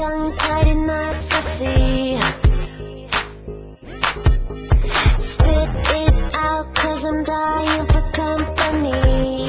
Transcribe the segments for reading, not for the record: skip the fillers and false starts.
tongue-tied in knots, I see. Spit it out, 'cause I'm dying for company.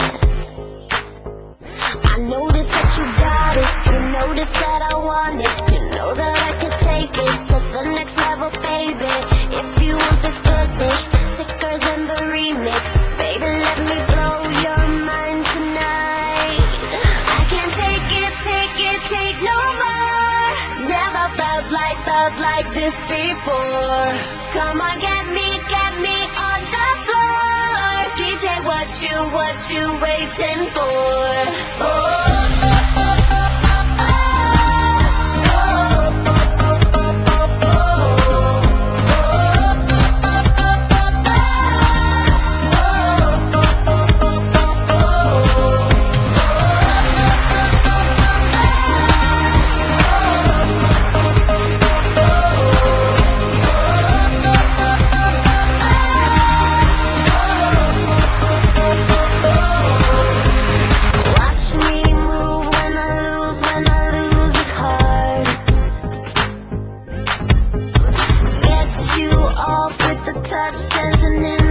I notice that you got it, you notice that I want it. You know that I can take it to the next level, baby. If you want this goodness, sicker than the remix, baby, let me blow your mind tonight. I can't take it no more. Never felt like this before. Come on, get me on the floor. DJ, what you waiting for? Watch me move when I lose it hard. Get you off with the touch, dancing in